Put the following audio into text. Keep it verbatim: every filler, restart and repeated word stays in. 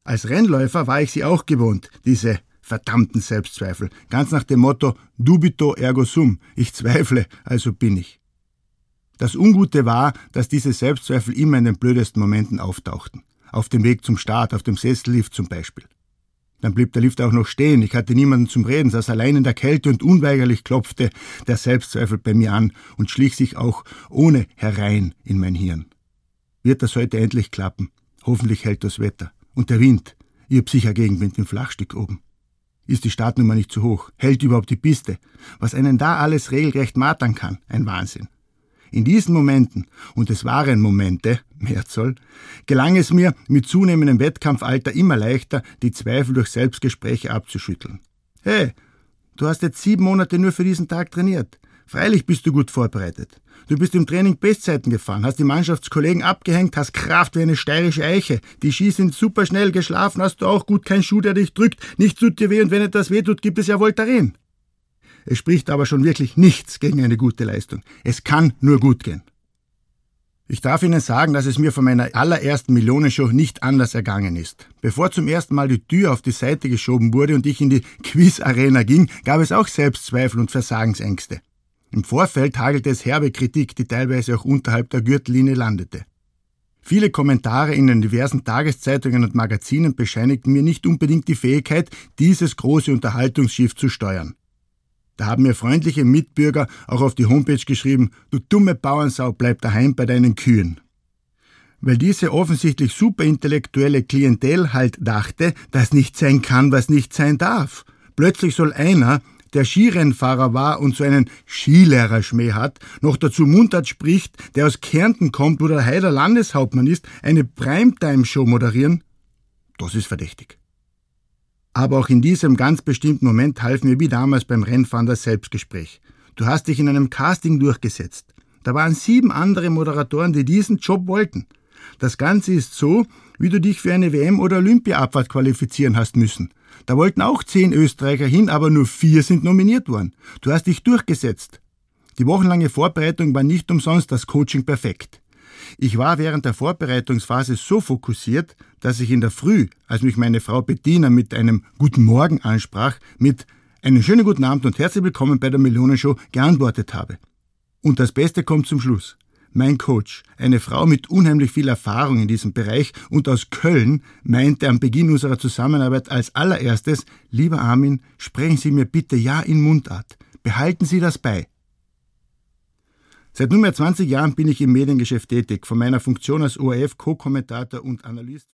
Als Rennläufer war ich sie auch gewohnt, diese verdammten Selbstzweifel, ganz nach dem Motto dubito ergo sum, ich zweifle, also bin ich. Das Ungute war, dass diese Selbstzweifel immer in den blödesten Momenten auftauchten. Auf dem Weg zum Start, auf dem Sessellift zum Beispiel. Dann blieb der Lift auch noch stehen, ich hatte niemanden zum Reden, saß allein in der Kälte und unweigerlich klopfte der Selbstzweifel bei mir an und schlich sich auch ohne herein in mein Hirn. Wird das heute endlich klappen? Hoffentlich hält das Wetter. Und der Wind, ich hab sicher Gegenwind im Flachstück oben. Ist die Startnummer nicht zu hoch? Hält überhaupt die Piste? Was einen da alles regelrecht martern kann, ein Wahnsinn. In diesen Momenten, und es waren Momente, Mehrzahl, gelang es mir, mit zunehmendem Wettkampfalter immer leichter, die Zweifel durch Selbstgespräche abzuschütteln. Hey, du hast jetzt sieben Monate nur für diesen Tag trainiert. Freilich bist du gut vorbereitet. Du bist im Training Bestzeiten gefahren, hast die Mannschaftskollegen abgehängt, hast Kraft wie eine steirische Eiche. Die Ski sind super schnell, geschlafen hast du auch gut, kein Schuh, der dich drückt, nichts tut dir weh und wenn etwas weh tut, gibt es ja Voltaren. Es spricht aber schon wirklich nichts gegen eine gute Leistung. Es kann nur gut gehen. Ich darf Ihnen sagen, dass es mir von meiner allerersten Millionenshow nicht anders ergangen ist. Bevor zum ersten Mal die Tür auf die Seite geschoben wurde und ich in die Quiz-Arena ging, gab es auch Selbstzweifel und Versagensängste. Im Vorfeld hagelte es herbe Kritik, die teilweise auch unterhalb der Gürtellinie landete. Viele Kommentare in den diversen Tageszeitungen und Magazinen bescheinigten mir nicht unbedingt die Fähigkeit, dieses große Unterhaltungsschiff zu steuern. Da haben mir freundliche Mitbürger auch auf die Homepage geschrieben, du dumme Bauernsau, bleib daheim bei deinen Kühen. Weil diese offensichtlich superintellektuelle Klientel halt dachte, dass nicht sein kann, was nicht sein darf. Plötzlich soll einer, der Skirennfahrer war und so einen Skilehrerschmäh hat, noch dazu Mundart spricht, der aus Kärnten kommt, wo der Heider Landeshauptmann ist, eine Primetime-Show moderieren? Das ist verdächtig. Aber auch in diesem ganz bestimmten Moment half mir wie damals beim Rennfahren das Selbstgespräch. Du hast dich in einem Casting durchgesetzt. Da waren sieben andere Moderatoren, die diesen Job wollten. Das Ganze ist so, wie du dich für eine W M- oder Olympia-Abfahrt qualifizieren hast müssen. Da wollten auch zehn Österreicher hin, aber nur vier sind nominiert worden. Du hast dich durchgesetzt. Die wochenlange Vorbereitung war nicht umsonst das Coaching perfekt. Ich war während der Vorbereitungsphase so fokussiert, dass ich in der Früh, als mich meine Frau Bettina mit einem Guten Morgen ansprach, mit einen schönen guten Abend und herzlich willkommen bei der Millionenshow geantwortet habe. Und das Beste kommt zum Schluss. Mein Coach, eine Frau mit unheimlich viel Erfahrung in diesem Bereich und aus Köln, meinte am Beginn unserer Zusammenarbeit als allererstes, lieber Armin, sprechen Sie mir bitte ja in Mundart. Behalten Sie das bei. Seit nunmehr zwanzig Jahren bin ich im Mediengeschäft tätig, von meiner Funktion als O R F-Co-Kommentator und Analyst.